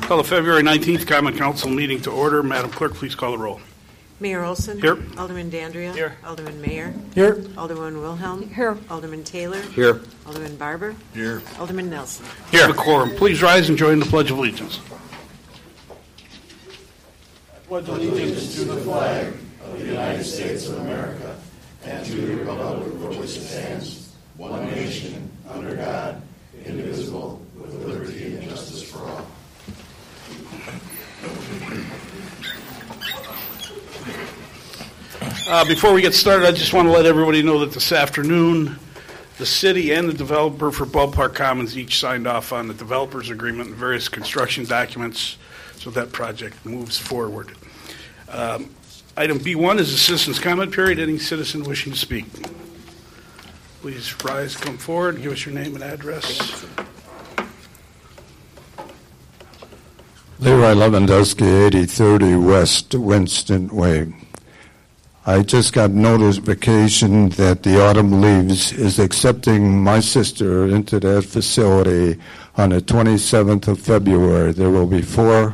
Call the February 19th Common Council meeting to order. Madam Clerk, please call the roll. Mayor Olson. Here. Alderman Dandria. Here. Alderman Mayer. Here. Alderman Wilhelm. Here. Alderman Taylor. Here. Alderman Barber. Here. Alderman Nelson. Here. The quorum. Please rise and join the Pledge of Allegiance. Pledge allegiance to the flag of the United States of America and to the republic for which it stands, one nation, under God, indivisible, with liberty and justice for all. Before we get started, I just want to let everybody know that this afternoon, the city and the developer for Ballpark Commons each signed off on the developer's agreement and various construction documents, so that project moves forward. Item B1 is the citizens' comment period. Any citizen wishing to speak, please rise, come forward, and give us your name and address. Leroy Lewandowski, 8030 West Winston Way. I just got notification that the Autumn Leaves is accepting my sister into that facility on the 27th of February. There will be 4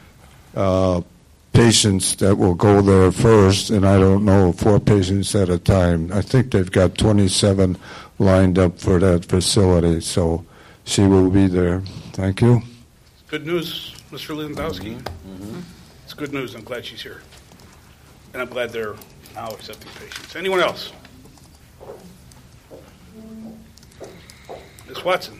patients that will go there first, and I don't know, 4 patients at a time. I think they've got 27 lined up for that facility, so she will be there. Thank you. Good news, Mr. Lewandowski. It's good news. I'm glad she's here. And I'm glad they're now accepting patients. Anyone else? Ms. Watson.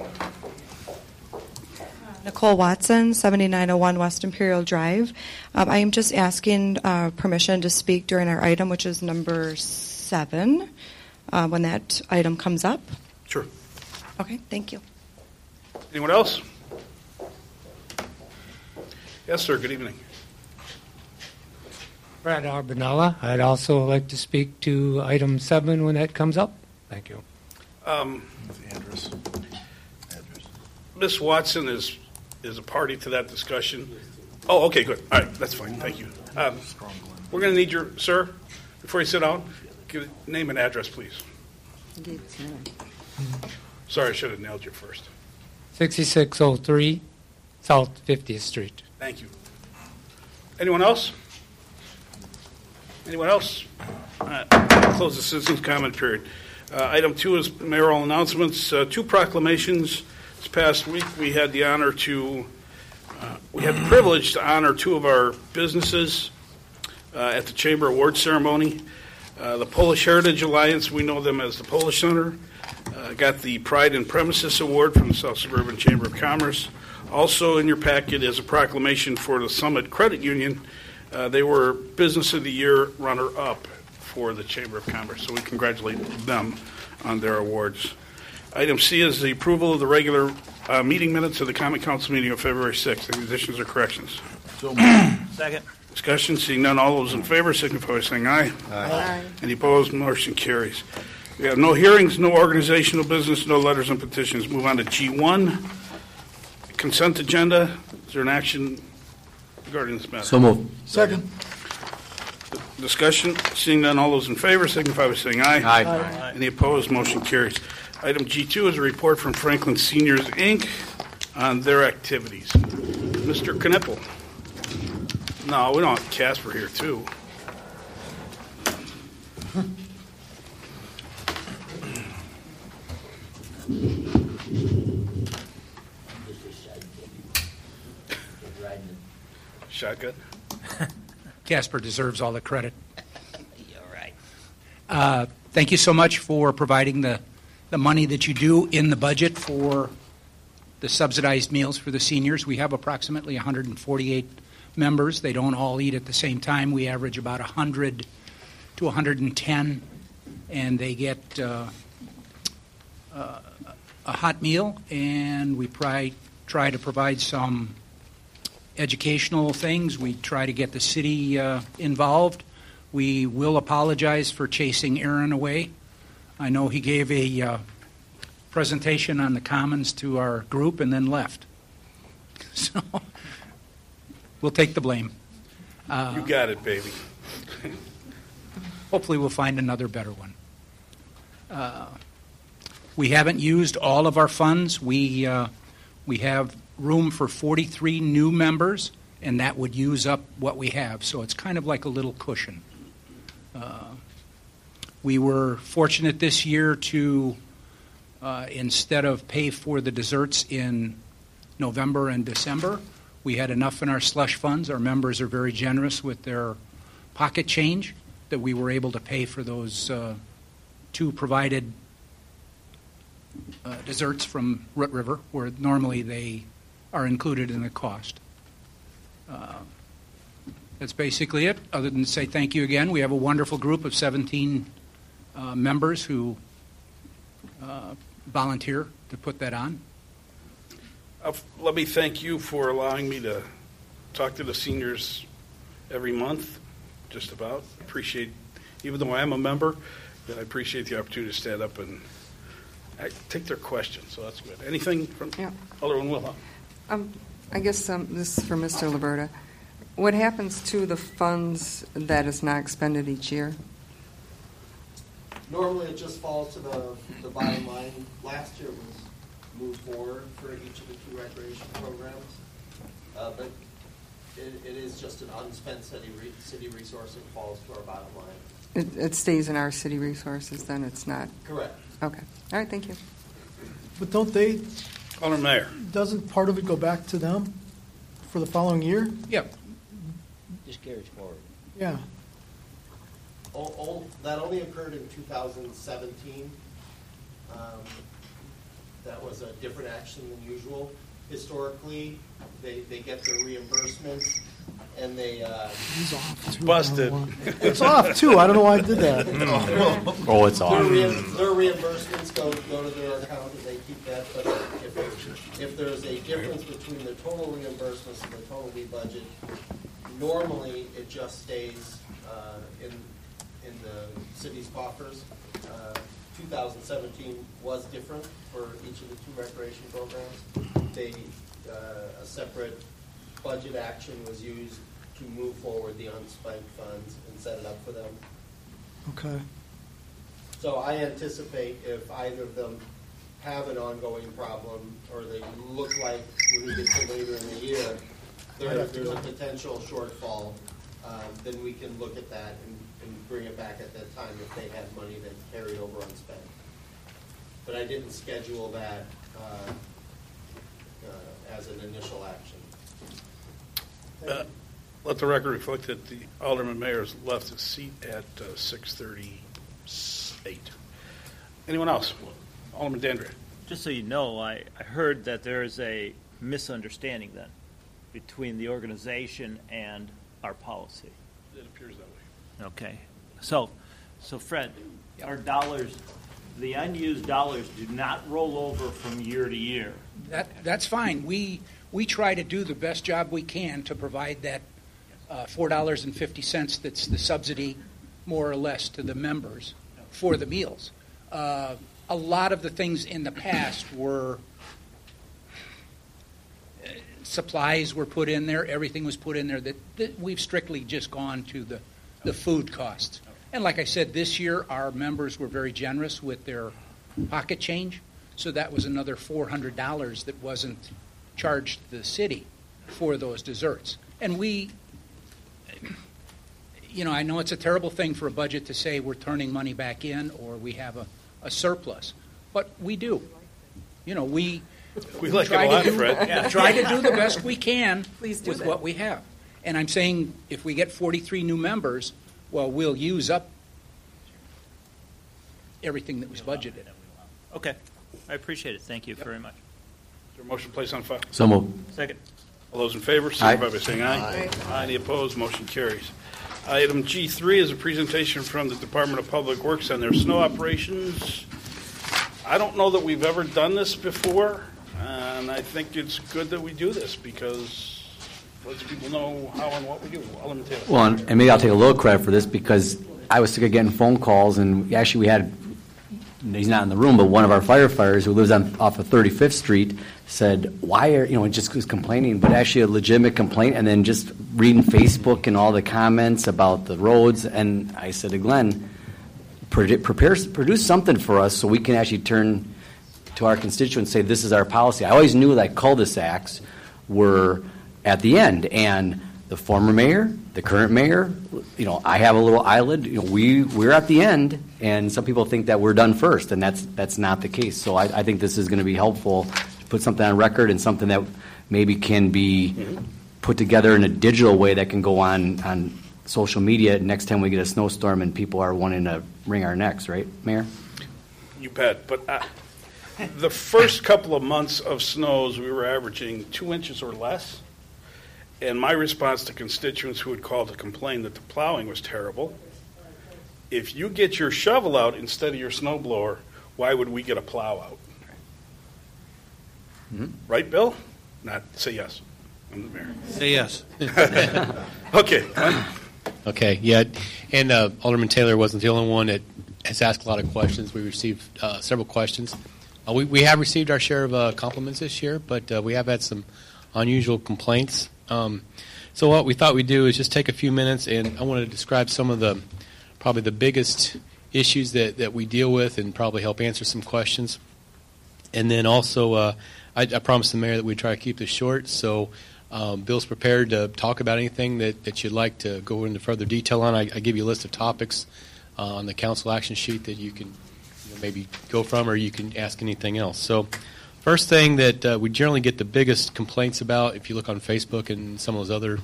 Nicole Watson, 7901 West Imperial Drive. I am just asking permission to speak during our item, which is number 7, when that item comes up. Sure. Okay, thank you. Anyone else? Yes, sir. Good evening. Brad Arbonella. I'd also like to speak to item 7 when that comes up. Thank you. Ms. Watson is a party to that discussion. Oh, okay, good. All right, that's fine. Thank you. We're going to need your, sir, before you sit down, give name and address, please. Sorry, I should have nailed you first. 6603 South 50th Street. Thank you. Anyone else? Anyone else? All right, close the citizens' comment period. Item 2 is mayoral announcements. 2 proclamations. This past week, we had the privilege to honor 2 of our businesses at the Chamber Award ceremony. The Polish Heritage Alliance, we know them as the Polish Center, got the Pride in Premises Award from the South Suburban Chamber of Commerce. Also in your packet is a proclamation for the Summit Credit Union. They were Business of the Year runner-up for the Chamber of Commerce, so we congratulate them on their awards. Item C is the approval of the regular meeting minutes of the Common Council meeting of February 6th. Any additions or corrections? So Second. Discussion. Seeing none, all those in favor signify by saying aye. Aye. Any opposed? Motion carries. We have no hearings, no organizational business, no letters and petitions. Move on to G1. Consent agenda. Is there an action regarding this matter? So moved. Second. Discussion. Seeing none, all those in favor signify by saying aye. Aye. Any opposed? Motion carries. Item G2 is a report from Franklin Seniors, Inc. on their activities. Mr. Knippel. No, we don't have Casper here, too. Shotgun. Casper deserves all the credit. You're right. Thank you so much for providing the money that you do in the budget for the subsidized meals for the seniors. We have approximately 148 members. They don't all eat at the same time. We average about 100 to 110, and they get a hot meal, and we try to provide some educational things. We try to get the city involved. We will apologize for chasing Aaron away. I know he gave a presentation on the Commons to our group and then left. So we'll take the blame. You got it, baby. Hopefully we'll find another better one. We haven't used all of our funds. We We have room for 43 new members, and that would use up what we have. So it's kind of like a little cushion. We were fortunate this year to, instead of pay for the desserts in November and December, we had enough in our slush funds. Our members are very generous with their pocket change that we were able to pay for those two provided desserts from Root River, where normally they are included in the cost. That's basically it, other than to say thank you again. We have a wonderful group of 17 members who volunteer to put that on. Let me thank you for allowing me to talk to the seniors every month, just about. Appreciate, even though I am a member, that I appreciate the opportunity to stand up and take their questions, so that's good. Anything from Alderman Wilhelm? I guess this is for Mr. Liberta. What happens to the funds that is not expended each year? Normally, it just falls to the bottom line. Last year was moved forward for each of the two recreation programs, but it is just an unspent city resource that falls to our bottom line. It stays in our city resources, then it's not? Correct. Okay. All right, thank you. But don't they, Alderman Mayor. doesn't part of it go back to them for the following year? Yeah. Just carries forward. Yeah. That only occurred in 2017. That was a different action than usual. Historically, they get their reimbursements, and they... He's off, too. Busted. It's off, too. I don't know why I did that. Oh, it's off. Their reimbursements go to their account, and they keep that. But if there's a difference between the total reimbursements and the total budget, normally it just stays in the city's coffers. 2017 was different for each of the two recreation programs. A separate budget action was used to move forward the unspent funds and set it up for them. Okay. So I anticipate if either of them have an ongoing problem or they look like when we get to later in the year, there's a potential shortfall, then we can look at that and bring it back at that time if they have money that carried over unspent. But I didn't schedule that as an initial action. Let the record reflect that the Alderman Mayor has left his seat at 6:38. Anyone else? Alderman Dandria. Just so you know, I heard that there is a misunderstanding then between the organization and our policy. It appears that way. Okay. So Fred, our dollars, the unused dollars do not roll over from year to year. That's fine. We try to do the best job we can to provide that $4.50 that's the subsidy, more or less, to the members for the meals. A lot of the things in the past were supplies were put in there, everything was put in there that we've strictly just gone to the food costs. And like I said, this year our members were very generous with their pocket change, so that was another $400 that wasn't charged to the city for those desserts. And we, I know it's a terrible thing for a budget to say we're turning money back in or we have a surplus, but we do. We like it a lot, Fred. Try to do the best we can Please do with that. what we have. And I'm saying if we get 43 new members, well, we'll use up everything that was budgeted. Okay. I appreciate it. Thank you very much. Is there a motion placed on file? So moved. Second. All those in favor, signify by saying aye. Aye. Any opposed? Motion carries. Item G3 is a presentation from the Department of Public Works on their snow operations. I don't know that we've ever done this before, and I think it's good that we do this because it lets people know how and what we do. Alderman Taylor. Well, and maybe I'll take a little credit for this because I was sick of getting phone calls, and actually we had, he's not in the room, but one of our firefighters who lives off of 35th Street said, why are, just was complaining, but actually a legitimate complaint, and then just reading Facebook and all the comments about the roads, and I said to Glenn, produce something for us so we can actually turn to our constituents, say this is our policy. I always knew that cul-de-sacs were at the end, and the former mayor, the current mayor, I have a little island. We're at the end, and some people think that we're done first, and that's not the case. So I think this is going to be helpful to put something on record and something that maybe can be put together in a digital way that can go on social media next time we get a snowstorm and people are wanting to wring our necks, right, Mayor? You bet. But the first couple of months of snows, we were averaging 2 inches or less. And my response to constituents who would call to complain that the plowing was terrible, if you get your shovel out instead of your snow blower, why would we get a plow out? Mm-hmm. Right, Bill? Say yes. I'm the mayor. Say yes. Okay. Okay, yeah. And Alderman Taylor wasn't the only one that has asked a lot of questions. We received several questions. We have received our share of compliments this year, but we have had some unusual complaints. So what we thought we'd do is just take a few minutes, and I want to describe some of probably the biggest issues that we deal with and probably help answer some questions. And then also, I promised the mayor that we'd try to keep this short, so Bill's prepared to talk about anything that you'd like to go into further detail on. I give you a list of topics on the council action sheet that you can maybe go from, or you can ask anything else. So first thing that we generally get the biggest complaints about, if you look on Facebook and some of those other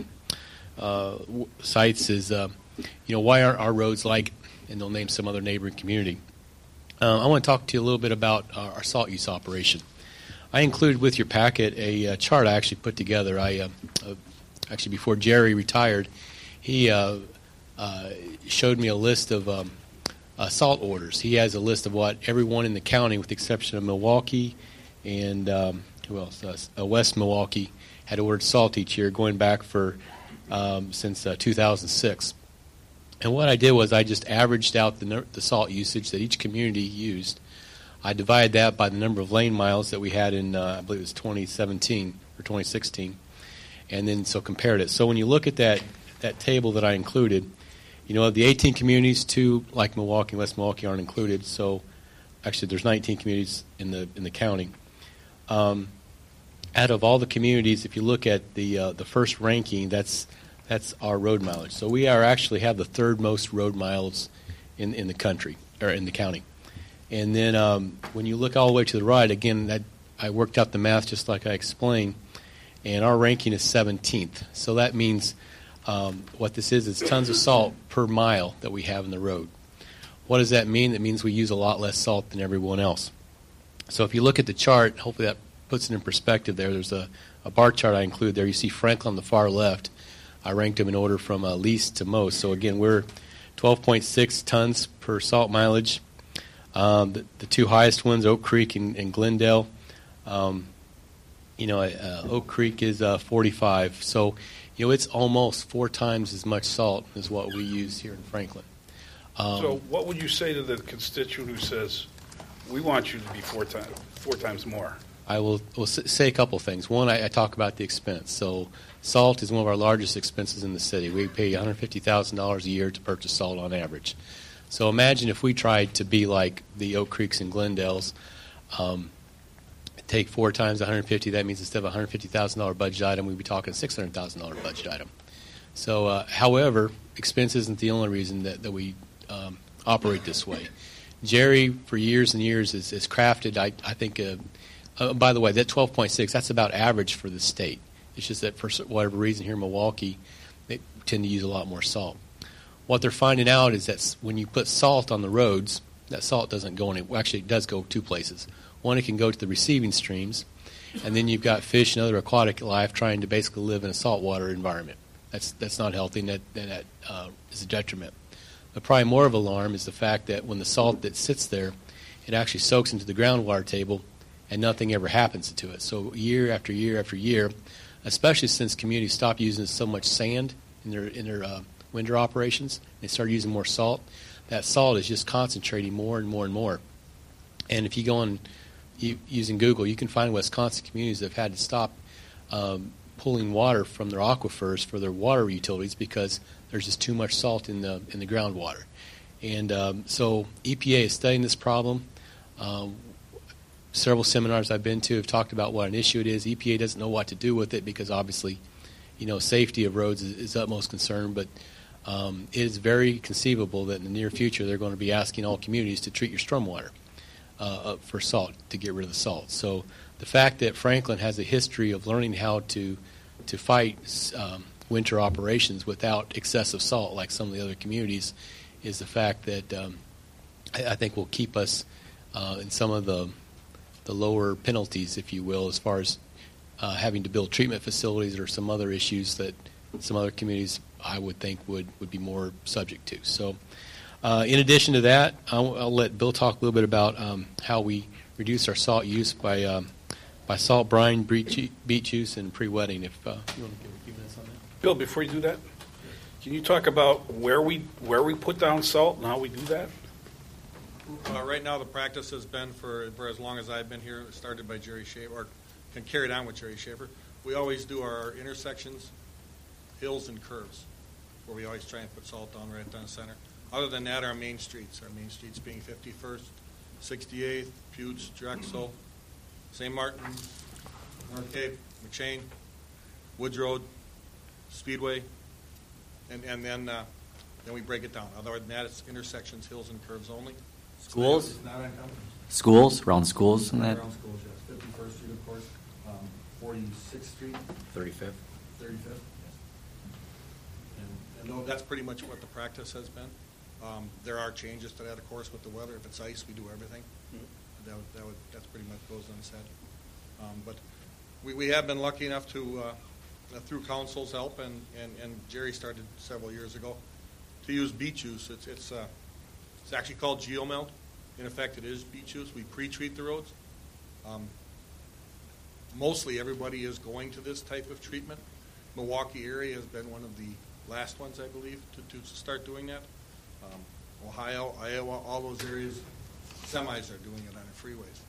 sites, is why aren't our roads like, and they'll name some other neighboring community. I want to talk to you a little bit about our salt use operation. I included with your packet a chart I actually put together. Actually, before Jerry retired, he showed me a list of salt orders. He has a list of what everyone in the county, with the exception of Milwaukee and who else? West Milwaukee, had ordered salt each year, going back since 2006. And what I did was I just averaged out the salt usage that each community used. I divided that by the number of lane miles that we had in, I believe it was 2017 or 2016, and then compared it. So when you look at that table that I included, of the 18 communities, 2 like Milwaukee and West Milwaukee aren't included. So actually, there's 19 communities in the county. Out of all the communities, if you look at the first ranking, that's our road mileage. So we actually have the third most road miles in the country, or in the county. And then when you look all the way to the right, again, I worked out the math just like I explained, and our ranking is 17th. So that means what this is tons of salt per mile that we have in the road. What does that mean? That means we use a lot less salt than everyone else. So if you look at the chart, hopefully that puts it in perspective there. There's a bar chart I include there. You see Franklin on the far left. I ranked them in order from least to most. So again, we're 12.6 tons per salt mileage. The 2 highest ones, Oak Creek and Glendale. Oak Creek is 45. So, it's almost 4 times as much salt as what we use here in Franklin. So what would you say to the constituent who says, we want you to be 4 times more? I will say a couple things. One, I talk about the expense. So salt is one of our largest expenses in the city. We pay $150,000 a year to purchase salt on average. So imagine if we tried to be like the Oak Creeks and Glendales, take 4 times 150. That means instead of a $150,000 budget item, we'd be talking a $600,000 budget item. So, however, expense isn't the only reason that we operate this way. Jerry, for years and years, has crafted, I think, by the way, that 12.6, that's about average for the state. It's just that for whatever reason here in Milwaukee, they tend to use a lot more salt. What they're finding out is that when you put salt on the roads, that salt doesn't go anywhere. Actually, it does go 2 places. One, it can go to the receiving streams, and then you've got fish and other aquatic life trying to basically live in a saltwater environment. That's not healthy, and that is a detriment. But probably more of alarm is the fact that when the salt that sits there, it actually soaks into the groundwater table, and nothing ever happens to it. So year after year after year, especially since communities stopped using so much sand in their winter operations, they started using more salt. That salt is just concentrating more and more and more. And if you go on using Google, you can find Wisconsin communities that have had to stop pulling water from their aquifers for their water utilities because there's just too much salt in the groundwater. And so EPA is studying this problem. several seminars I've been to have talked about what an issue it is. EPA doesn't know what to do with it because obviously, safety of roads is utmost concern, but it is very conceivable that in the near future they're going to be asking all communities to treat your stormwater for salt, to get rid of the salt. So the fact that Franklin has a history of learning how to fight winter operations without excessive salt like some of the other communities is the fact that I think will keep us in some of the lower penalties, if you will, as far as having to build treatment facilities or some other issues that some other communities I would think would be more subject to. So in addition to that, I'll let Bill talk a little bit about how we reduce our salt use by salt brine, beet juice, and pre-wetting. If you want to give a few minutes on that. Bill, before you do that, can you talk about where we put down salt and how we do that? Right now, the practice has been for as long as I've been here. It started by Jerry Schaefer, or can carried on with Jerry Schaefer. We always do our intersections, hills, and curves, where we always try and put salt down right down the center. Other than that, our main streets being 51st, 68th, Putes, Drexel, St. Martin, North Cape, McShane, Woods Road, Speedway, and then we break it down. Other than that, it's intersections, hills, and curves only. Schools? It's not uncommon. Schools? Around schools and that? Around schools, yes. 51st Street, of course. 46th Street. 35th. 35th, yes. And no, that's pretty much what the practice has been. There are changes to that, of course, with the weather. If it's ice, we do everything. That's pretty much goes unsaid. But we have been lucky enough to, through council's help, and Jerry started several years ago, to use beet juice. It's actually called geomelt. In effect, it is beet juice. We pre-treat the roads. Mostly everybody is going to this type of treatment. Milwaukee area has been one of the last ones, I believe, to start doing that. Ohio, Iowa, all those areas, semis are doing it on the freeways.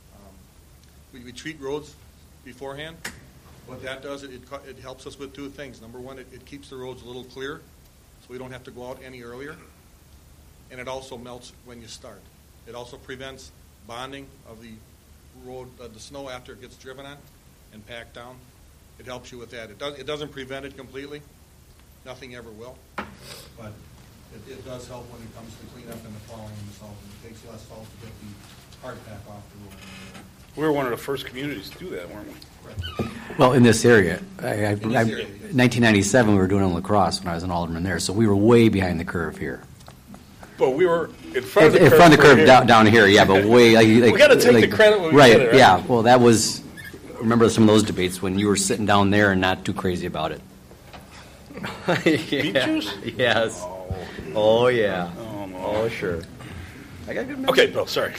We treat roads beforehand. What that does, it helps us with two things. Number one, it keeps the roads a little clearer, so we don't have to go out any earlier. And it also melts when you start. It also prevents bonding of the road, the snow after it gets driven on and packed down. It helps you with that. It doesn't prevent it completely. Nothing ever will. But it does help when it comes to cleanup and the plowing and the salt. It takes less salt to get the hard pack off the road. We were one of the first communities to do that, weren't we? Right. Well, in this area. 1997, we were doing it in La Crosse when I was an alderman there, so we were way behind the curve here. But we were in front of the curve. In front of the curve down here, yeah, but way like we got to take the credit when we right, get it, right? Yeah. Well, that was. Remember some of those debates when you were sitting down there and not too crazy about it. Beet juice? Yes. Oh yeah. Oh, no. Oh sure. I got good. Okay, Bill. Sorry.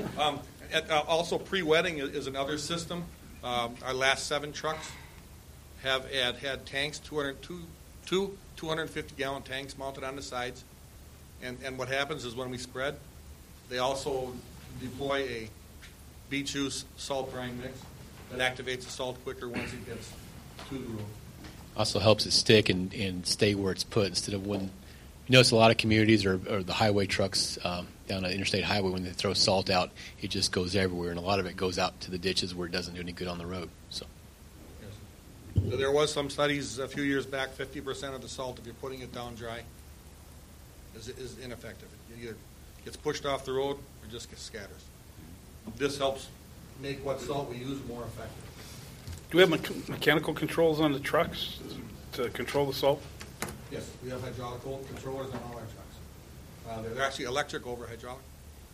Also, pre-wetting is another system. Our last 7 trucks have had tanks, 250-gallon tanks mounted on the sides. And what happens is when we spread, they also deploy a beet juice salt brine mix that activates the salt quicker once it gets to the road. Also helps it stick and stay where it's put instead of when you notice a lot of communities or the highway trucks down an interstate highway, when they throw salt out, it just goes everywhere, and a lot of it goes out to the ditches where it doesn't do any good on the road. So there was some studies a few years back, 50% of the salt, if you're putting it down dry, is ineffective. It either gets pushed off the road or just gets scatters. This helps make what salt we use more effective. Do we have mechanical controls on the trucks to control the salt? Yes, we have hydraulic controllers on all our trucks. They're actually electric over hydraulic.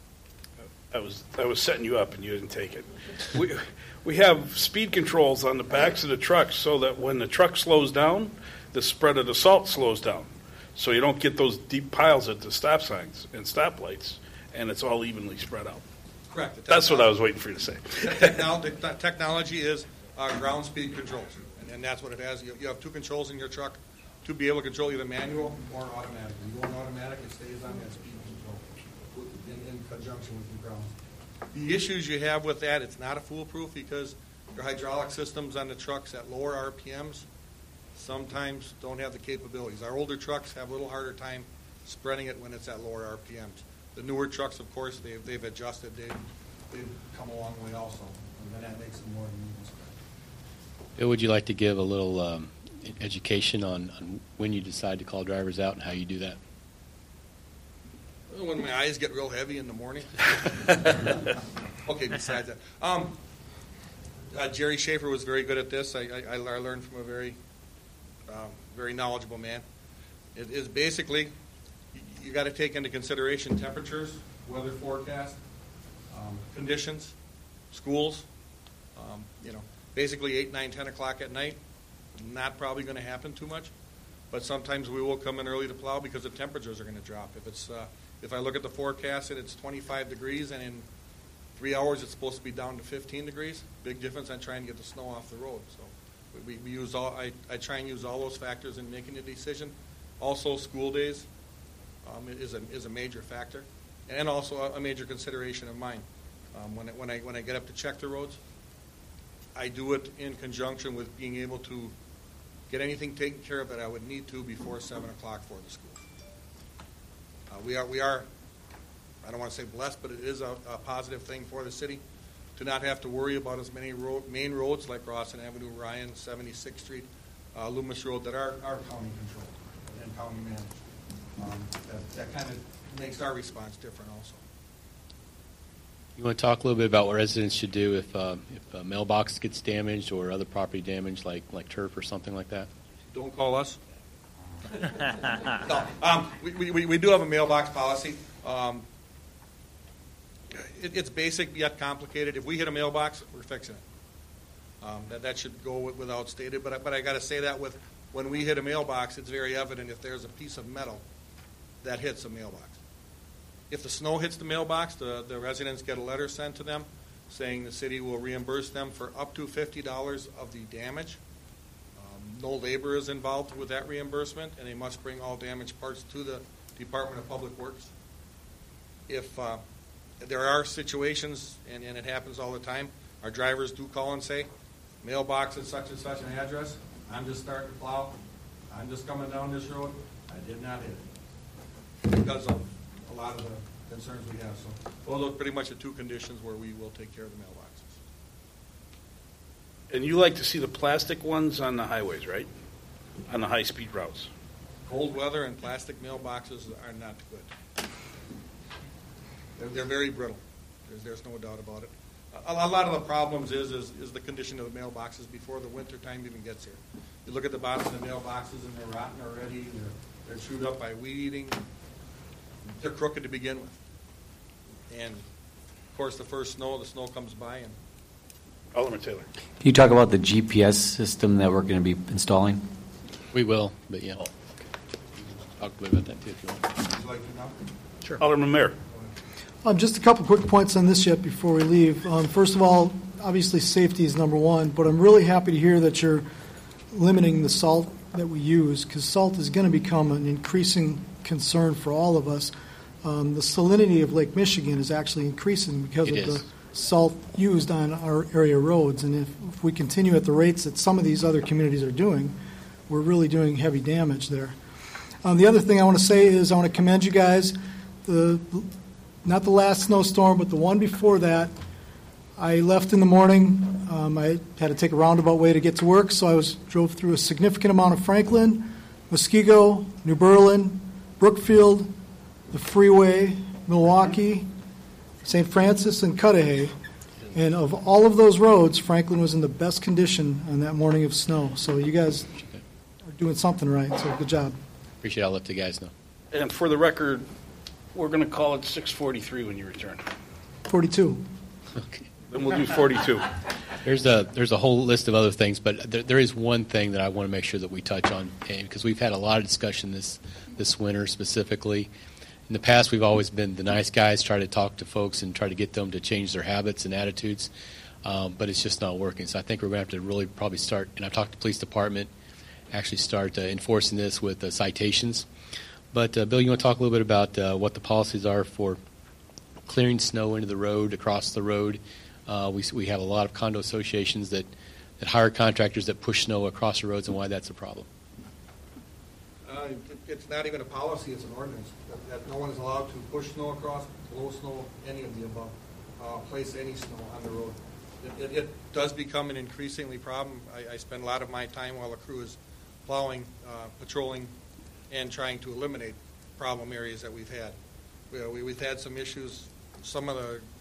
I was setting you up and you didn't take it. We have speed controls on the backs of the trucks so that when the truck slows down, the spread of the salt slows down. So you don't get those deep piles at the stop signs and stoplights, and it's all evenly spread out. Correct. That's what I was waiting for you to say. The technology is ground speed controls, and that's what it has. You have 2 controls in your truck to be able to control either manual or automatic. When you go in automatic, it stays on that speed control in conjunction with your ground. The issues you have with that, it's not a foolproof because your hydraulic systems on the trucks at lower RPMs sometimes don't have the capabilities. Our older trucks have a little harder time spreading it when it's at lower RPMs. The newer trucks, of course, they've adjusted. they've come a long way also, and then that makes them more than even spread. Bill, would you like to give a little education on when you decide to call drivers out and how you do that? When my eyes get real heavy in the morning. Okay, besides that. Jerry Schaefer was very good at this. I learned from a very knowledgeable man. It is basically, you got to take into consideration temperatures, weather forecast, conditions, schools. Basically 8, 9, 10 o'clock at night, not probably going to happen too much. But sometimes we will come in early to plow because the temperatures are going to drop. If I look at the forecast and it's 25 degrees and in 3 hours it's supposed to be down to 15 degrees, big difference on trying to get the snow off the road. So we use I try and use all those factors in making a decision. Also, school days is a major factor, and also a major consideration of mine. When I get up to check the roads, I do it in conjunction with being able to get anything taken care of that I would need to before 7 o'clock for the school. We are, I don't want to say blessed, but it is a positive thing for the city to not have to worry about as many main roads like Rawson Avenue, Ryan, 76th Street, Loomis Road that are county controlled and county managed. That kind of makes our response different also. You want to talk a little bit about what residents should do if a mailbox gets damaged or other property damage like turf or something like that? Don't call us. No, we do have a mailbox policy. It's basic yet complicated. If we hit a mailbox, we're fixing it. That should go without stated. But I got to say that when we hit a mailbox, it's very evident if there's a piece of metal that hits a mailbox. If the snow hits the mailbox, the residents get a letter sent to them saying the city will reimburse them for up to $50 of the damage. No labor is involved with that reimbursement, and they must bring all damaged parts to the Department of Public Works. If there are situations, and it happens all the time, our drivers do call and say, mailbox at such and such an address, I'm just starting to plow, I'm just coming down this road, I did not hit it. Because of a lot of the concerns we have. So those are pretty much the two conditions where we will take care of the mailboxes. And you like to see the plastic ones on the highways, right? On the high-speed routes. Cold weather and plastic mailboxes are not good. They're very brittle. There's no doubt about it. A lot of the problems is the condition of the mailboxes before the winter time even gets here. You look at the bottom of the mailboxes and they're rotten already. They're chewed up by weed eating. They're crooked to begin with. And, of course, the snow comes by. And Alderman Taylor. Can you talk about the GPS system that we're going to be installing? We will, but yeah. Talk a little bit about that too if you want. Would you like to know? Sure. Alderman Mayor. Just a couple quick points on this yet before we leave. First of all, obviously safety is number one, but I'm really happy to hear that you're limiting the salt that we use, because salt is going to become an increasing concern for all of us. The salinity of Lake Michigan is actually increasing because of the salt used on our area roads, and if we continue at the rates that some of these other communities are doing, we're really doing heavy damage there. The other thing I want to say is I want to commend you guys. Not the last snowstorm, but the one before that, I left in the morning. I had to take a roundabout way to get to work, so I drove through a significant amount of Franklin, Muskego, New Berlin, Brookfield, the freeway, Milwaukee, St. Francis, and Cudahy. And of all of those roads, Franklin was in the best condition on that morning of snow. So you guys are doing something right, so good job. Appreciate it. I'll let the guys know. And for the record, we're going to call it 6:43 when you return. 42. Okay. Then we'll do 42. There's a whole list of other things, but there is one thing that I want to make sure that we touch on, because we've had a lot of discussion this winter specifically. In the past, we've always been the nice guys, try to talk to folks and try to get them to change their habits and attitudes, but it's just not working. So I think we're going to have to really probably start, and I've talked to the police department, actually start enforcing this with citations. But, Bill, you want to talk a little bit about what the policies are for clearing snow into the road, across the road? We have a lot of condo associations that hire contractors that push snow across the roads, and why that's a problem. It's not even a policy, it's an ordinance. That no one is allowed to push snow across, blow snow, any of the above. place any snow on the road. It does become an increasingly problem. I spend a lot of my time while the crew is plowing, patrolling, and trying to eliminate problem areas that we've had. We've had some issues. Some of the